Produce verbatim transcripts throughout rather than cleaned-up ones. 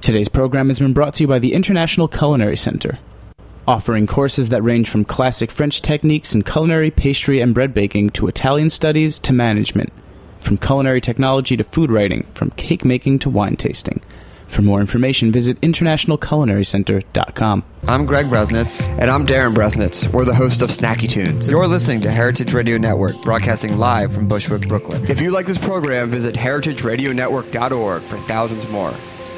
Today's program has been brought to you by the International Culinary Center, offering courses that range from classic French techniques in culinary, pastry, and bread baking to Italian studies to management, from culinary technology to food writing, from cake making to wine tasting. For more information, visit international culinary center dot com. I'm Greg Bresnitz. And I'm Darren Bresnitz. We're the host of Snacky Tunes. You're listening to Heritage Radio Network, broadcasting live from Bushwick, Brooklyn. If you like this program, visit heritage radio network dot org for thousands more.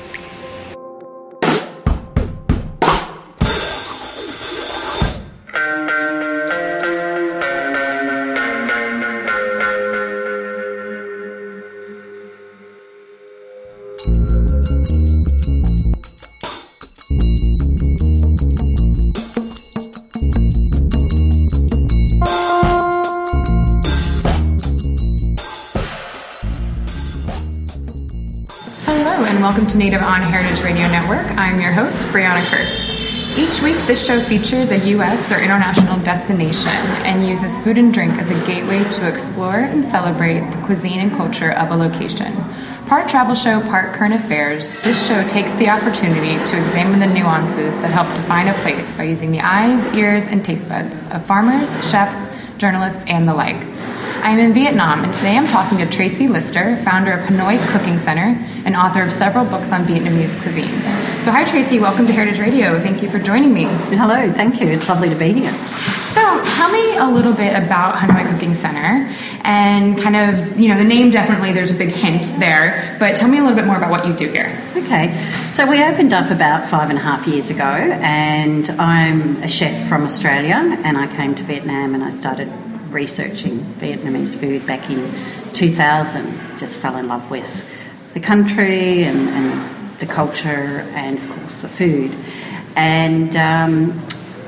Welcome to Native on Heritage Radio Network. I'm your host, Brianna Kurtz. Each week, this show features a U S or international destination and uses food and drink as a gateway to explore and celebrate the cuisine and culture of a location. Part travel show, part current affairs, this show takes the opportunity to examine the nuances that help define a place by using the eyes, ears, and taste buds of farmers, chefs, journalists, and the like. I'm in Vietnam, and today I'm talking to Tracy Lister, founder of Hanoi Cooking Center and author of several books on Vietnamese cuisine. So hi, Tracy. Welcome to Heritage Radio. Thank you for joining me. Hello. Thank you. It's lovely to be here. So tell me a little bit about Hanoi Cooking Center and kind of, you know, the name definitely, there's a big hint there, but tell me a little bit more about what you do here. Okay. So we opened up about five and a half years ago, and I'm a chef from Australia, and I came to Vietnam and I started researching Vietnamese food back in two thousand. Just fell in love with the country and, and the culture and, of course, the food. And um,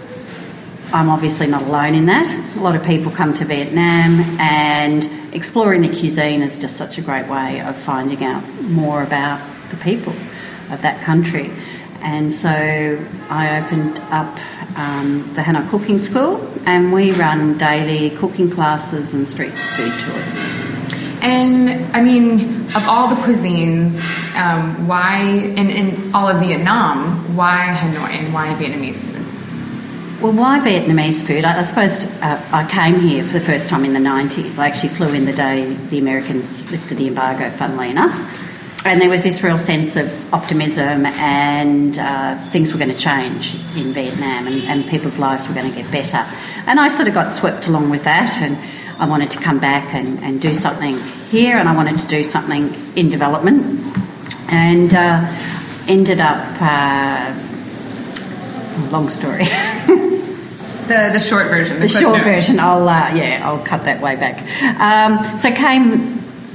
I'm obviously not alone in that. A lot of people come to Vietnam, and exploring the cuisine is just such a great way of finding out more about the people of that country. And so I opened up um, the Hanoi Cooking School, and we run daily cooking classes and street food tours. And, I mean, of all the cuisines, um, why, in, in all of Vietnam, why Hanoi and why Vietnamese food? Well, why Vietnamese food? I, I suppose uh, I came here for the first time in the nineties. I actually flew in the day the Americans lifted the embargo, funnily enough. And there was this real sense of optimism, and uh, things were going to change in Vietnam, and, and people's lives were going to get better. And I sort of got swept along with that, and I wanted to come back and, and do something here, and I wanted to do something in development, and uh, ended up, uh, long story. The the short version. The, the short version, I'll, uh, yeah, I'll cut that way back. Um, so came...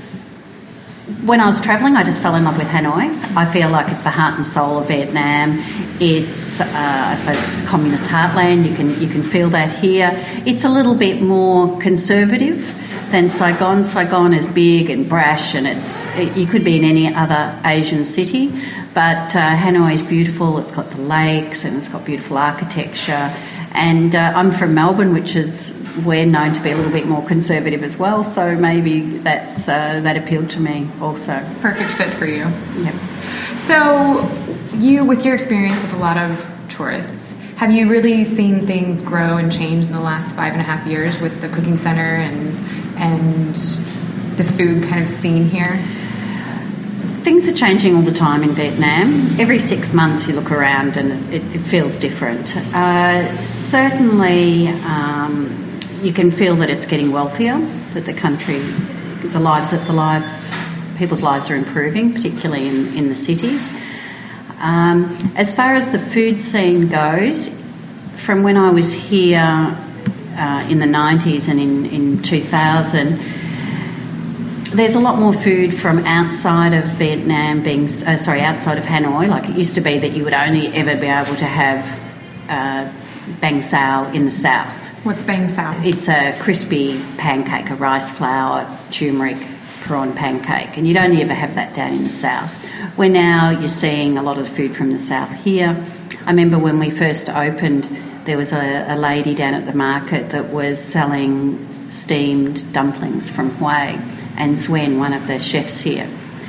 When I was travelling, I just fell in love with Hanoi. I feel like it's the heart and soul of Vietnam. It's, uh, I suppose, it's the communist heartland. You can you can feel that here. It's a little bit more conservative than Saigon. Saigon is big and brash, and it's it, you could be in any other Asian city, but uh, Hanoi is beautiful. It's got the lakes, and it's got beautiful architecture. And uh, I'm from Melbourne, which is we're known to be a little bit more conservative as well, so maybe that's uh, that appealed to me also. Perfect fit for you. Yep. So you, with your experience with a lot of tourists, have you really seen things grow and change in the last five and a half years with the cooking center and and the food kind of scene here? Things are changing all the time in Vietnam. Every six months you look around and it, it feels different. Uh, certainly um, you can feel that it's getting wealthier, that the country, the lives, that the life, people's lives are improving, particularly in, in the cities. Um, as far as the food scene goes, from when I was here uh, in the nineties and in, in two thousand, there's a lot more food from outside of Vietnam being, uh, sorry, outside of Hanoi. Like it used to be that you would only ever be able to have uh, bang sao in the south. What's bang sao? It's a crispy pancake, a rice flour, turmeric, prawn pancake, and you'd only ever have that down in the south. Where now you're seeing a lot of food from the south here. I remember when we first opened, there was a, a lady down at the market that was selling steamed dumplings from Hue, and Swen, one of the chefs here,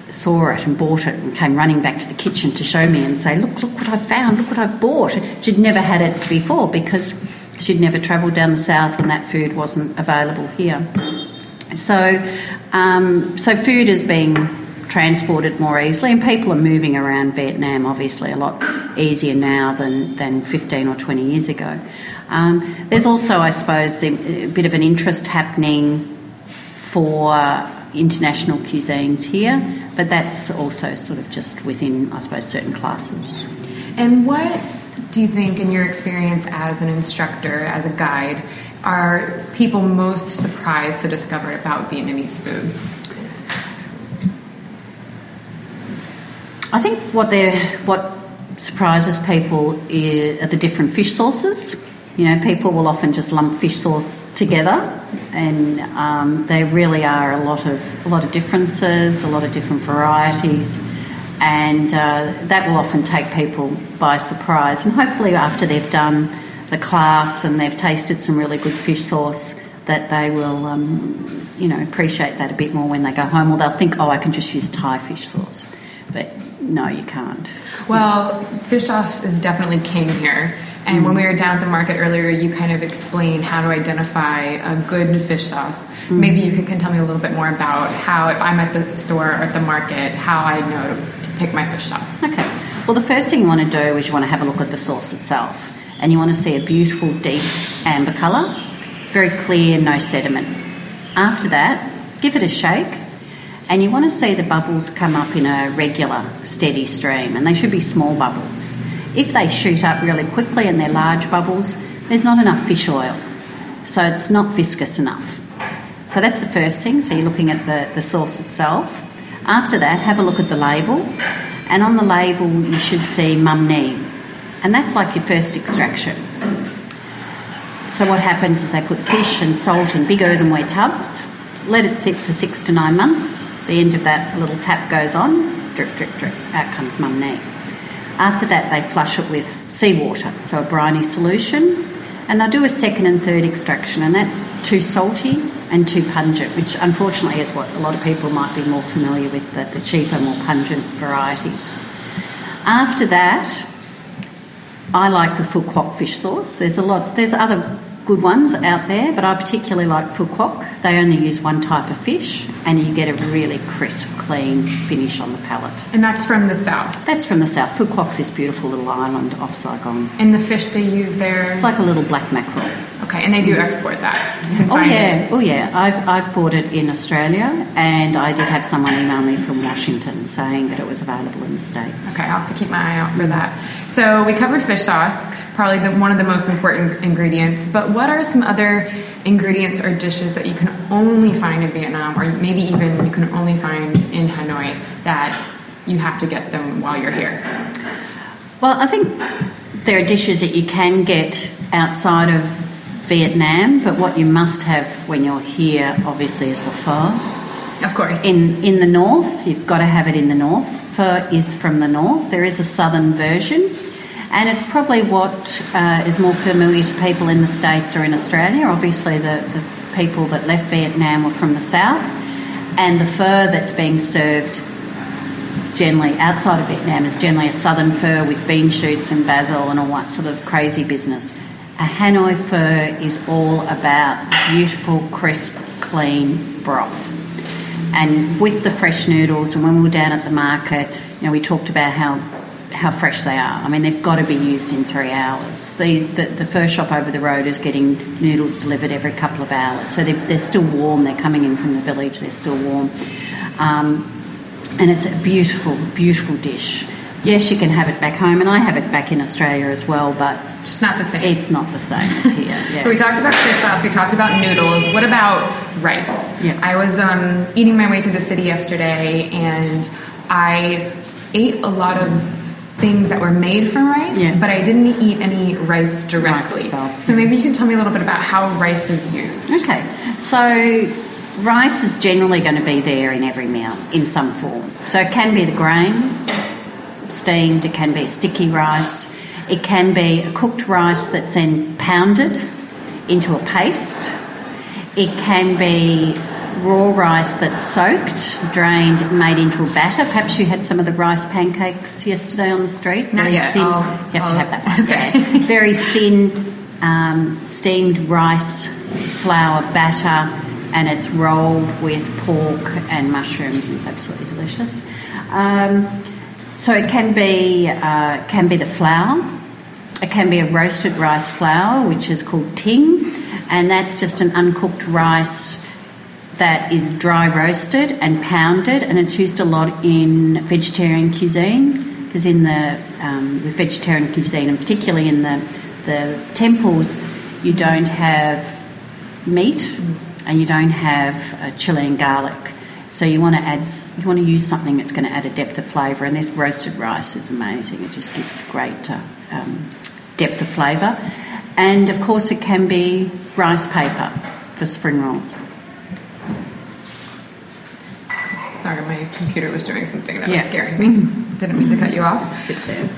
saw it and bought it and came running back to the kitchen to show me and say, look, look what I've found, look what I've bought. She'd never had it before because she'd never travelled down the south and that food wasn't available here. So, um, so food is being transported more easily, and people are moving around Vietnam obviously a lot easier now than, than fifteen or twenty years ago. Um, there's also, I suppose, the, a bit of an interest happening for international cuisines here, but that's also sort of just within, I suppose, certain classes. And what do you think, in your experience as an instructor, as a guide, are people most surprised to discover about Vietnamese food? I think what they're, what surprises people is, are the different fish sauces. You know, people will often just lump fish sauce together, and um, there really are a lot of a lot of differences, a lot of different varieties, and uh, that will often take people by surprise. And hopefully, after they've done the class and they've tasted some really good fish sauce, that they will, um, you know, appreciate that a bit more when they go home, or they'll think, oh, I can just use Thai fish sauce, but no, you can't. Well, fish sauce is definitely king here. And mm. when we were down at the market earlier, you kind of explained how to identify a good fish sauce. Mm. Maybe you can, can tell me a little bit more about how, if I'm at the store or at the market, how I know to, to pick my fish sauce. Okay. Well, the first thing you want to do is you want to have a look at the sauce itself. And you want to see a beautiful, deep amber colour, very clear, no sediment. After that, give it a shake. And you want to see the bubbles come up in a regular, steady stream, and they should be small bubbles. If they shoot up really quickly and they're large bubbles, there's not enough fish oil, so it's not viscous enough. So that's the first thing, so you're looking at the, the sauce itself. After that, have a look at the label, and on the label you should see Mum Nee, and that's like your first extraction. So what happens is they put fish and salt in big earthenware tubs, let it sit for six to nine months. The end of that little tap goes on, drip, drip, drip, out comes Mum Nee. After that, they flush it with seawater, so a briny solution, and they'll do a second and third extraction, and that's too salty and too pungent, which unfortunately is what a lot of people might be more familiar with, the, the cheaper, more pungent varieties. After that, I like the Phu Quoc fish sauce. There's a lot, there's other good ones out there, but I particularly like Phu Quoc. They only use one type of fish, and you get a really crisp, clean finish on the palate. And that's from the south? That's from the south. Phu Quoc's this beautiful little island off Saigon. And the fish they use there? It's like a little black mackerel. Okay, and they do export that? You can oh find yeah, it. oh yeah. I've I've bought it in Australia, and I did have someone email me from Washington saying that it was available in the States. Okay, I'll have to keep my eye out for that. So we covered fish sauce, probably the, one of the most important ingredients, but what are some other ingredients or dishes that you can only find in Vietnam, or maybe even you can only find in Hanoi, that you have to get them while you're here? Well, I think there are dishes that you can get outside of Vietnam, but what you must have when you're here, obviously, is the pho. Of course. In in the north, you've got to have it in the north. Pho is from the north. There is a southern version, and it's probably what uh, is more familiar to people in the States or in Australia. Obviously, the, the people that left Vietnam were from the south, and the pho that's being served generally outside of Vietnam is generally a southern pho with bean shoots and basil and all that sort of crazy business. A Hanoi pho is all about beautiful, crisp, clean broth. And with the fresh noodles, and when we were down at the market, you know, we talked about how how fresh they are. I mean, they've got to be used in three hours. The the, the pho shop over the road is getting noodles delivered every couple of hours. So they're, they're still warm. They're coming in from the village. They're still warm. Um, and it's a beautiful, beautiful dish. Yes, you can have it back home, and I have it back in Australia as well, but it's not the same. It's not the same as here. Yeah. So we talked about fish sauce, we talked about noodles. What about rice? Yeah. I was um, eating my way through the city yesterday, and I ate a lot of things that were made from rice, yeah. but I didn't eat any rice directly. Rice itself. So maybe you can tell me a little bit about how rice is used. Okay, so rice is generally going to be there in every meal in some form. So it can be the grain, steamed, it can be sticky rice, it can be a cooked rice that's then pounded into a paste, it can be raw rice that's soaked, drained, made into a batter. Perhaps you had some of the rice pancakes yesterday on the street. Not Very yet. Thin. I'll, you have I'll, to have that one. Okay. Yeah. Very thin um, steamed rice flour batter, and it's rolled with pork and mushrooms. It's absolutely delicious. Um, so it can be uh, can be the flour. It can be a roasted rice flour, which is called ting, and that's just an uncooked rice that is dry roasted and pounded, and it's used a lot in vegetarian cuisine, because in the um, with vegetarian cuisine, and particularly in the the temples, you don't have meat and you don't have uh, chili and garlic. So you want to add, you want to use something that's going to add a depth of flavour, and this roasted rice is amazing. It just gives great uh, um, depth of flavour, and of course it can be rice paper for spring rolls. Sorry, my computer was doing something that Yeah. was scaring me. Didn't mean to cut you off. Sit there.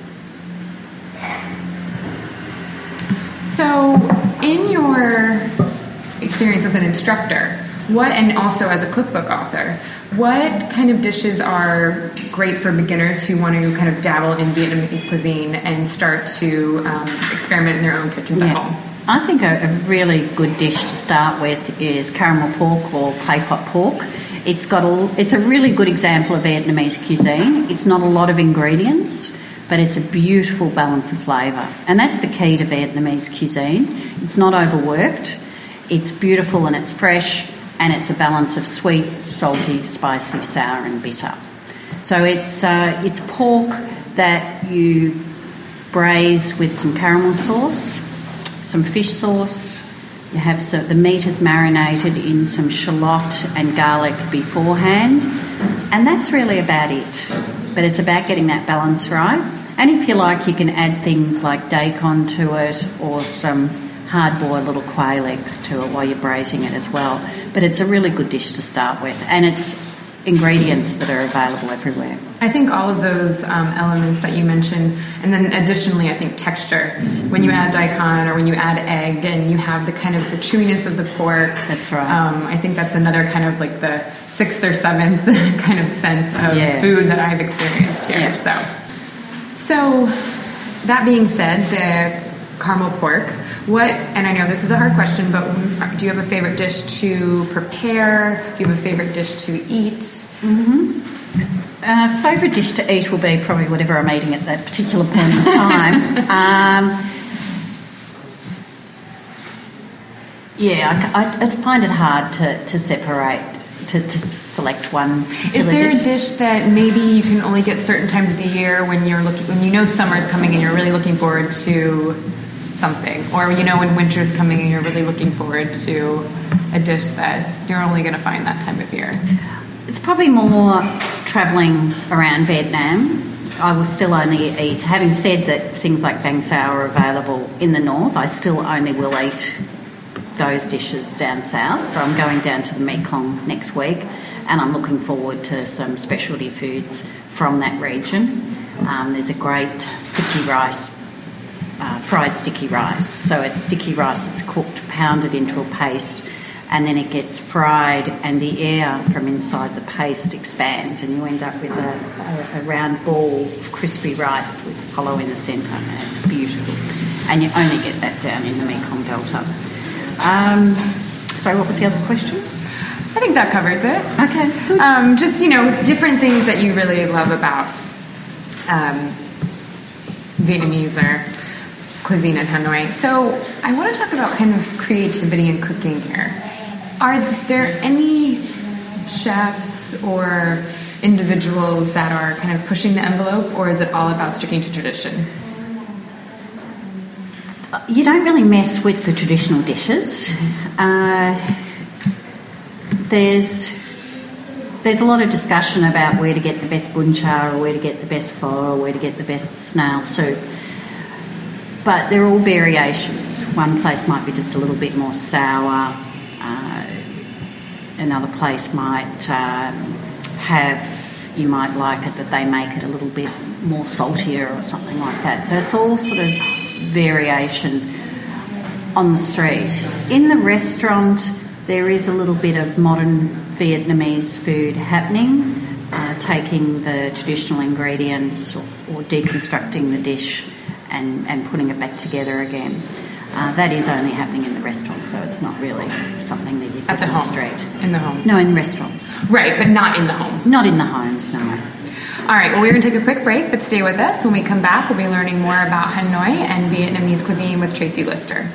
So, in your experience as an instructor, what, and also as a cookbook author, what kind of dishes are great for beginners who want to kind of dabble in Vietnamese cuisine and start to um, experiment in their own kitchens at Yeah. home? I think a, a really good dish to start with is caramel pork or clay pot pork. It's got a, it's a really good example of Vietnamese cuisine. It's not a lot of ingredients, but it's a beautiful balance of flavour. And that's the key to Vietnamese cuisine. It's not overworked, it's beautiful and it's fresh, and it's a balance of sweet, salty, spicy, sour and bitter. So it's uh, it's pork that you braise with some caramel sauce, some fish sauce. You have some, the meat is marinated in some shallot and garlic beforehand, and that's really about it. But it's about getting that balance right. And if you like, you can add things like daikon to it, or some hard-boiled little quail eggs to it while you're braising it as well. But it's a really good dish to start with, and it's ingredients that are available everywhere. I think all of those um, elements that you mentioned, and then additionally, I think texture. When you add daikon or when you add egg, and you have the kind of the chewiness of the pork. That's right. Um, I think that's another kind of like the sixth or seventh kind of sense of Yeah. food that I've experienced here. Yeah. So, so that being said, the caramel pork. What, and I know this is a hard question, but do you have a favorite dish to prepare? Do you have a favorite dish to eat? Mm-hmm. Uh, favourite dish to eat will be probably whatever I'm eating at that particular point in time. um, yeah, I, I, I find it hard to, to separate, to, to select one particular Is there dish. a dish that maybe you can only get certain times of the year when you're looking, when you know summer's coming and you're really looking forward to something, or you know when winter's coming and you're really looking forward to a dish that you're only going to find that time of year? It's probably more travelling around Vietnam. I will still only eat, having said that things like bang sao are available in the north, I still only will eat those dishes down south. So I'm going down to the Mekong next week, and I'm looking forward to some specialty foods from that region. Um, there's a great sticky rice, uh, fried sticky rice. So it's sticky rice that's cooked, pounded into a paste, and then it gets fried, and the air from inside the paste expands, and you end up with a, a, a round ball of crispy rice with hollow in the centre. And it's beautiful. And you only get that down in the Mekong Delta. Um, sorry, what was the other question? I think that covers it. Okay, good. Um, just, you know, different things that you really love about um, Vietnamese or cuisine in Hanoi. So I want to talk about kind of creativity in cooking here. Are there any chefs or individuals that are kind of pushing the envelope, or is it all about sticking to tradition? You don't really mess with the traditional dishes. Uh, there's there's a lot of discussion about where to get the best bun cha, or where to get the best pho, or where to get the best snail soup. But they're all variations. One place might be just a little bit more sour. Uh, another place might uh, have, you might like it that they make it a little bit more saltier or something like that. So it's all sort of variations on the street. In the restaurant, there is a little bit of modern Vietnamese food happening, uh, taking the traditional ingredients or, or deconstructing the dish and, and putting it back together again. Uh, that is only happening in the restaurants, though. It's not really something that you get At the on the home. street. In the home. No, in restaurants. Right, but not in the home. Not in the homes, no. All right, well, we're going to take a quick break, but stay with us. When we come back, we'll be learning more about Hanoi and Vietnamese cuisine with Tracy Lister.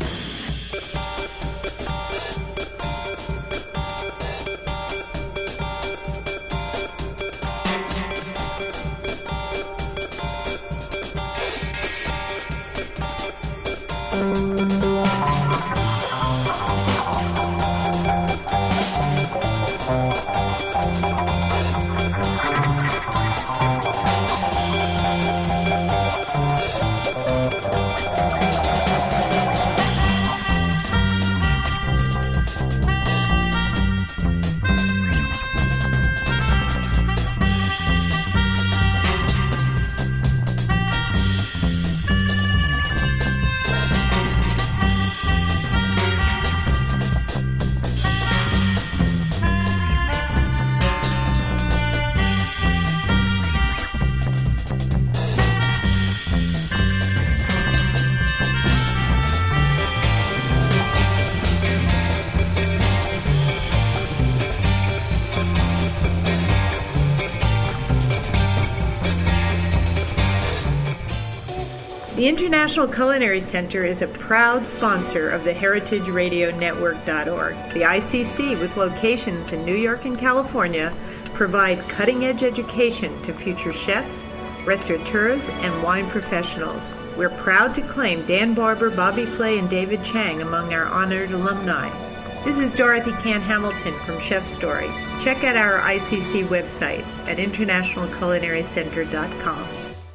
The International Culinary Center is a proud sponsor of the Heritage Radio Network dot org. The I C C, with locations in New York and California, provide cutting-edge education to future chefs, restaurateurs, and wine professionals. We're proud to claim Dan Barber, Bobby Flay, and David Chang among our honored alumni. This is Dorothy Can Hamilton from Chef Story. Check out our I C C website at International Culinary Center dot com.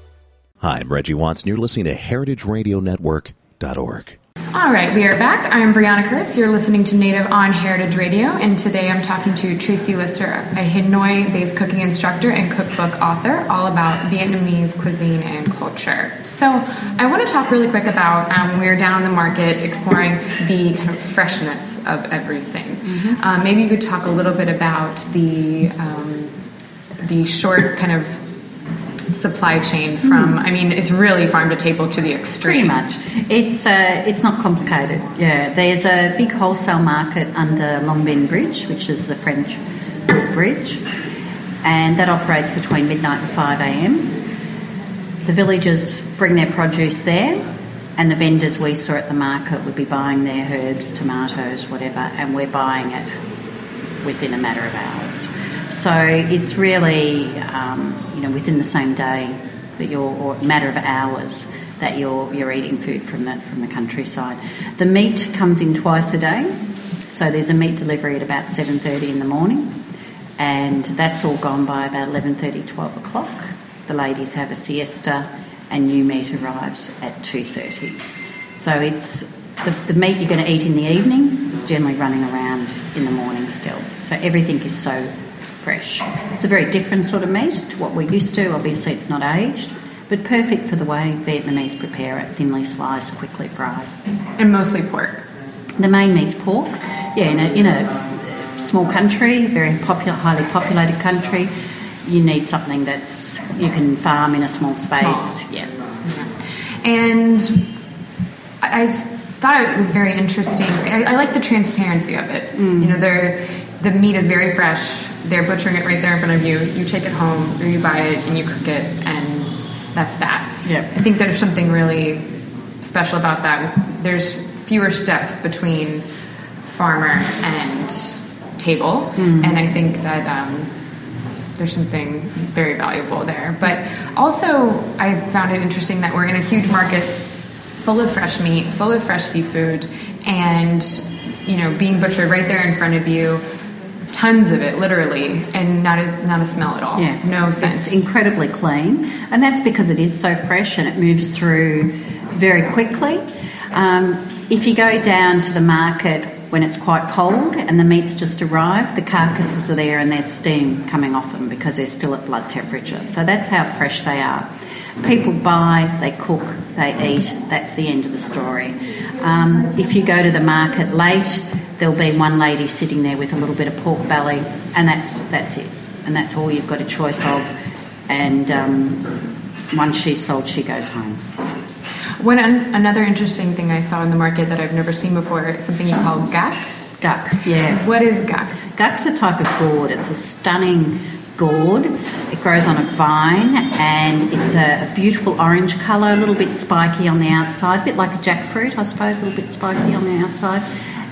Hi, I'm Reggie Watts, and you're listening to Heritage Radio Network dot org. All right, we are back. I'm Brianna Kurtz. You're listening to Native on Heritage Radio, and today I'm talking to Tracy Lister, a Hanoi-based cooking instructor and cookbook author, all about Vietnamese cuisine and culture. So I want to talk really quick about um, when we were down on the market exploring the kind of freshness of everything. Mm-hmm. Um, maybe you could talk a little bit about the um, the short kind of supply chain from, mm. I mean, it's really farm to table to the extreme. Pretty much. It's uh, it's not complicated. Yeah, there's a big wholesale market under Long Binh Bridge, which is the French bridge, and that operates between midnight and five a.m. The villagers bring their produce there, and the vendors we saw at the market would be buying their herbs, tomatoes, whatever, and we're buying it within a matter of hours. So it's really, um, you know, within the same day that you're, or a matter of hours that you're you're eating food from the from the countryside. The meat comes in twice a day, so there's a meat delivery at about seven thirty in the morning, and that's all gone by about eleven thirty, twelve o'clock. The ladies have a siesta, and new meat arrives at two thirty. So it's the, the meat you're going to eat in the evening is generally running around in the morning still. So everything is so fresh. It's a very different sort of meat to what we're used to. Obviously, it's not aged, but perfect for the way Vietnamese prepare it, thinly sliced, quickly fried. And mostly pork. The main meat's pork. Yeah, in a, in a small country, very popular, highly populated country, you need something that's you can farm in a small space. Small. Yeah. yeah. And I thought it was very interesting. I, I like the transparency of it. Mm. You know, they're, the meat is very fresh. They're butchering it right there in front of you. You take it home, or you buy it, and you cook it, and that's that. Yeah. I think there's something really special about that. There's fewer steps between farmer and table, mm. and I think that um, there's something very valuable there. But also, I found it interesting that we're in a huge market full of fresh meat, full of fresh seafood, and you know, being butchered right there in front of you. Tons of it, literally, and not a, not a smell at all. Yeah. No scent. It's incredibly clean, and that's because it is so fresh and it moves through very quickly. Um, if you go down to the market when it's quite cold and the meat's just arrived, the carcasses are there and there's steam coming off them because they're still at blood temperature. So that's how fresh they are. People buy, they cook, they eat. That's the end of the story. Um, if you go to the market late, there'll be one lady sitting there with a little bit of pork belly, and that's that's it. And that's all you've got a choice of. And um, once she's sold, she goes home. One another interesting thing I saw in the market that I've never seen before is something you call gak. Gak, yeah. What is gak? Gak's a type of gourd. It's a stunning gourd. It grows on a vine, and it's a, a beautiful orange colour, a little bit spiky on the outside, a bit like a jackfruit, I suppose, a little bit spiky on the outside.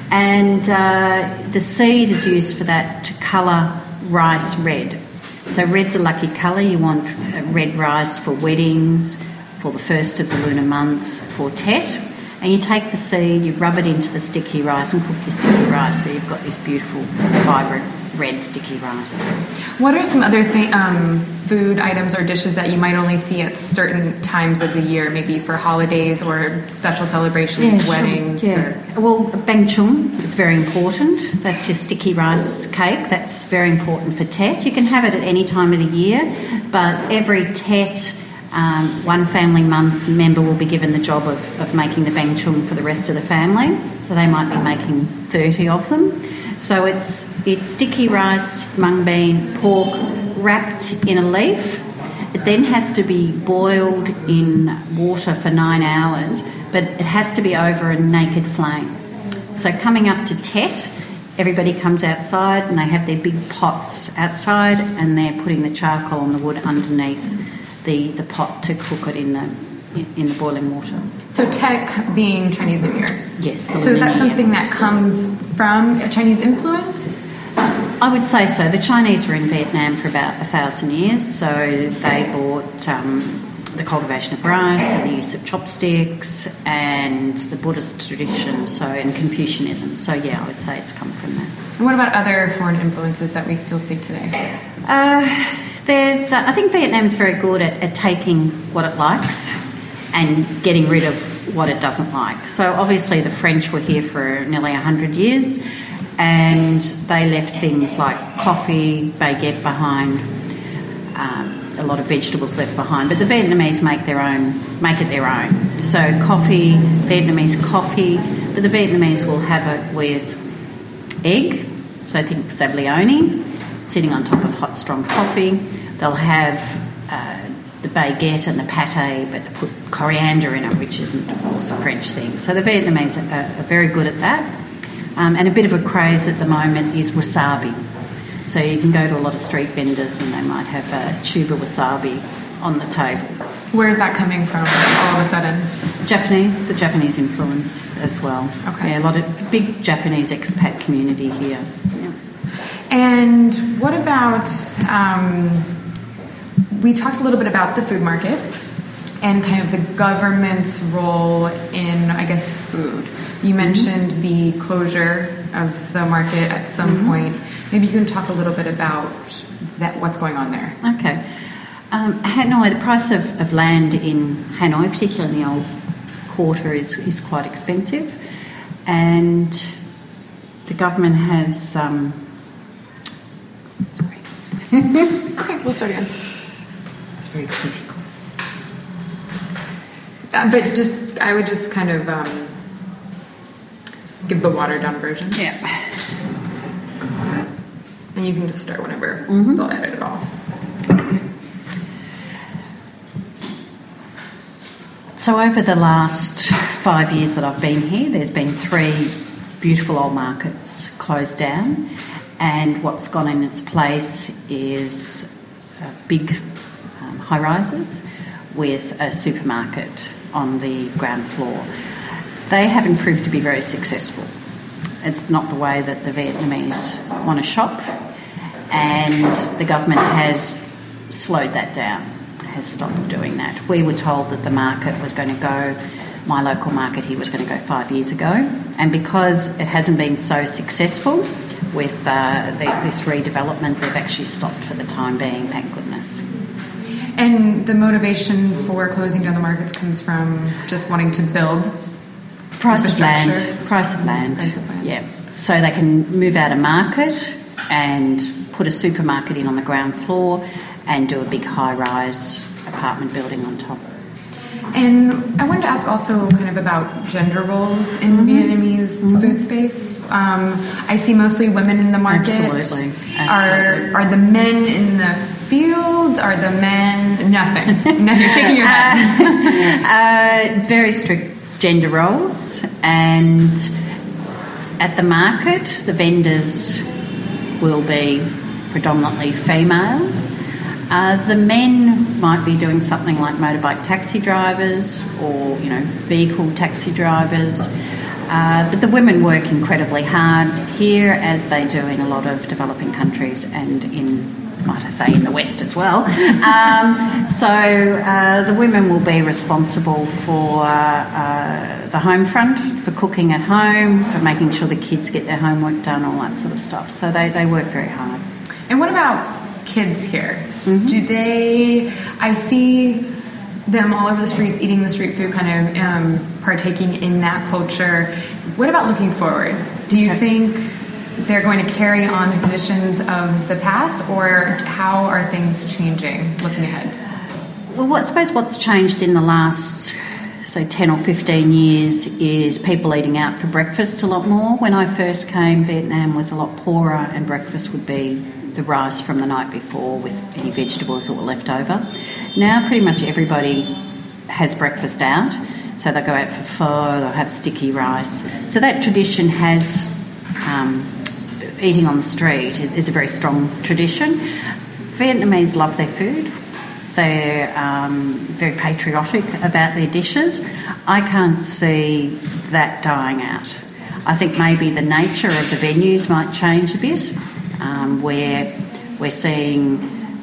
And uh, the seed is used for that to colour rice red. So red's a lucky colour. You want red rice for weddings, for the first of the lunar month, for Tet. And you take the seed, you rub it into the sticky rice and cook your sticky rice, so you've got this beautiful, vibrant, red sticky rice. What are some other th- um, food items or dishes that you might only see at certain times of the year, maybe for holidays or special celebrations, yeah, sure. weddings? Yeah. Or... Well, bang chung is very important. That's your sticky rice cake. That's very important for Tet. You can have it at any time of the year, but every Tet... Um, one family mum member will be given the job of, of making the bang chung for the rest of the family, so they might be making thirty of them. So it's it's sticky rice, mung bean, pork wrapped in a leaf. It then has to be boiled in water for nine hours, but it has to be over a naked flame. So coming up to Tet, everybody comes outside and they have their big pots outside, and they're putting the charcoal on the wood underneath The, the pot to cook it in the in the boiling water. So Tet being Chinese New Year? Yes. So is that something that comes from a Chinese influence? I would say so. The Chinese were in Vietnam for about a thousand years, so they brought um, the cultivation of rice and the use of chopsticks and the Buddhist tradition, so and Confucianism. So yeah, I would say it's come from that. And what about other foreign influences that we still see today? Uh, There's, uh, I think Vietnam is very good at, at taking what it likes and getting rid of what it doesn't like. So obviously the French were here for nearly one hundred years, and they left things like coffee, baguette behind, um, a lot of vegetables left behind. But the Vietnamese make their own, make it their own. So coffee, Vietnamese coffee, but the Vietnamese will have it with egg, so I think sablione, sitting on top of hot, strong coffee. They'll have uh, the baguette and the pâté, but they put coriander in it, which isn't, of course, a French thing. So the Vietnamese are, are very good at that. Um, and a bit of a craze at the moment is wasabi. So you can go to a lot of street vendors and they might have a tube of wasabi on the table. Where is that coming from all of a sudden? Japanese, the Japanese influence as well. Okay. Yeah, a lot of big Japanese expat community here. Yeah. And what about... Um, we talked a little bit about the food market and kind of the government's role in, I guess, food. You mentioned mm-hmm. the closure of the market at some mm-hmm. point. Maybe you can talk a little bit about that. What's going on there? Okay. Um, Hanoi, the price of, of land in Hanoi, particularly in the old quarter, is, is quite expensive. And the government has... Um, sorry. Okay, we'll start again. Very critical. Uh, but just, I would just kind of um, give the watered down version. Yeah. And you can just start whenever. Mm-hmm. They'll edit it all. So over the last five years that I've been here, there's been three beautiful old markets closed down, and what's gone in its place is a big high-rises with a supermarket on the ground floor. They haven't proved to be very successful. It's not the way that the Vietnamese want to shop, and the government has slowed that down, has stopped doing that. We were told that the market was going to go, my local market here was going to go five years ago, and because it hasn't been so successful with uh, the, this redevelopment, they've actually stopped for the time being, thank goodness. And the motivation for closing down the markets comes from just wanting to build price of land. Price of land. Price of land. Yeah. So they can move out a market and put a supermarket in on the ground floor and do a big high-rise apartment building on top. And I wanted to ask also kind of about gender roles in mm-hmm. Vietnamese mm-hmm. food space. Um, I see mostly women in the market. Absolutely. Absolutely. Are are the men in the fields? Are the men nothing? No, you're shaking your head. uh, very strict gender roles, and at the market, the vendors will be predominantly female. Uh, the men might be doing something like motorbike taxi drivers or, you know, vehicle taxi drivers. Uh, but the women work incredibly hard here, as they do in a lot of developing countries and in, might I say, in the West as well. Um, so uh, the women will be responsible for uh, uh, the home front, for cooking at home, for making sure the kids get their homework done, all that sort of stuff. So they, they work very hard. And what about kids here? Mm-hmm. Do they, I see them all over the streets eating the street food, kind of um, partaking in that culture. What about looking forward? Do you think they're going to carry on the traditions of the past, or how are things changing looking ahead? Well, I suppose what's changed in the last, say, ten or fifteen years is people eating out for breakfast a lot more. When I first came, Vietnam was a lot poorer, and breakfast would be the rice from the night before with any vegetables that were left over. Now pretty much everybody has breakfast out, so they'll go out for pho, they'll have sticky rice. So that tradition has, um, eating on the street is, is a very strong tradition. Vietnamese love their food. They're um, very patriotic about their dishes. I can't see that dying out. I think maybe the nature of the venues might change a bit. Um, where we're seeing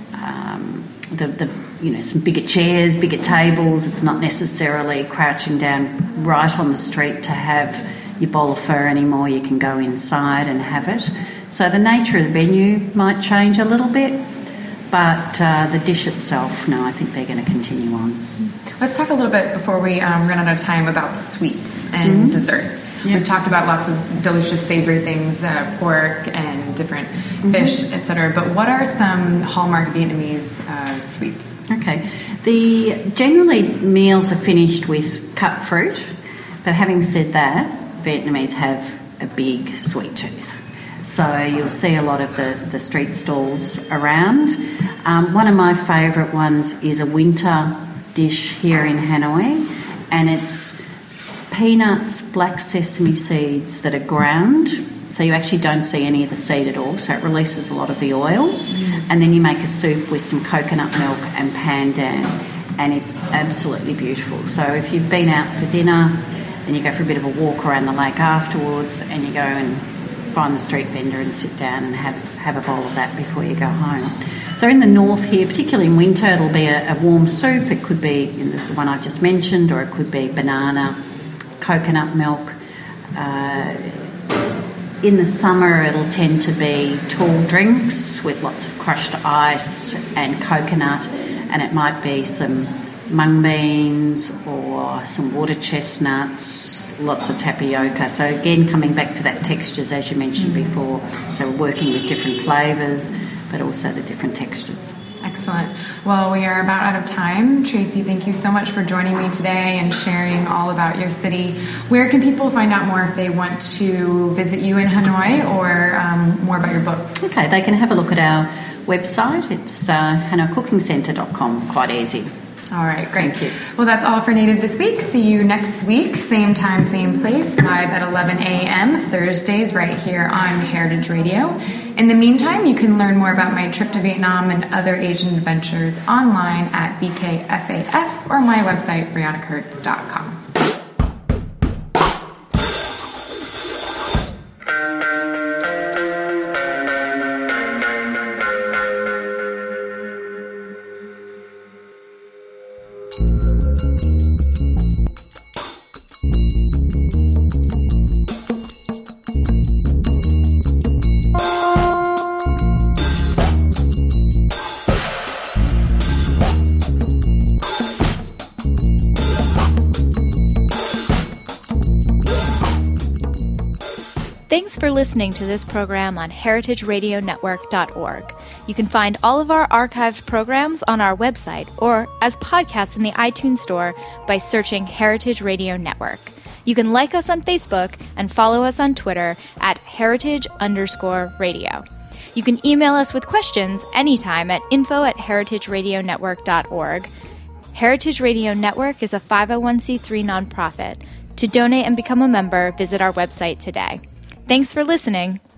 um, the, the you know some bigger chairs, bigger tables. It's not necessarily crouching down right on the street to have your bowl of pho anymore. You can go inside and have it. So the nature of the venue might change a little bit, but uh, the dish itself, no, I think they're going to continue on. Let's talk a little bit before we um, run out of time about sweets and mm-hmm. desserts. Yep. We've talked about lots of delicious savory things, uh, pork and different mm-hmm. fish, et cetera. But what are some hallmark Vietnamese uh, sweets? Okay. The generally meals are finished with cut fruit, but having said that, Vietnamese have a big sweet tooth. So you'll see a lot of the, the street stalls around. Um, one of my favourite ones is a winter dish here in Hanoi, and it's peanuts, black sesame seeds that are ground, so you actually don't see any of the seed at all, so it releases a lot of the oil. Mm. And then you make a soup with some coconut milk and pandan, and it's absolutely beautiful. So if you've been out for dinner, then you go for a bit of a walk around the lake afterwards, and you go and find the street vendor and sit down and have have a bowl of that before you go home. So in the north here, particularly in winter, it'll be a, a warm soup. It could be, you know, the one I've just mentioned, or it could be banana, coconut milk. Uh, in the summer, it'll tend to be tall drinks with lots of crushed ice and coconut, and it might be some mung beans or some water chestnuts, lots of tapioca. So again, coming back to that textures, as you mentioned before, so we're working with different flavours, but also the different textures. Excellent. Well, we are about out of time. Tracy, thank you so much for joining me today and sharing all about your city. Where can people find out more if they want to visit you in Hanoi, or um, more about your books? Okay, they can have a look at our website. It's uh, hanoi cooking centre dot com. Quite easy. All right, great. Thank you. Well, that's all for Native this week. See you next week, same time, same place, live at eleven a.m. Thursdays right here on Heritage Radio. In the meantime, you can learn more about my trip to Vietnam and other Asian adventures online at B K F A F or my website, brianna kurtz dot com. Thanks for listening to this program on heritage radio network dot org. You can find all of our archived programs on our website or as podcasts in the iTunes Store by searching Heritage Radio Network. You can like us on Facebook and follow us on Twitter at heritage underscore radio. You can email us with questions anytime at info at heritage radio network dot org. Heritage Radio Network is a five oh one c three nonprofit. To donate and become a member, visit our website today. Thanks for listening.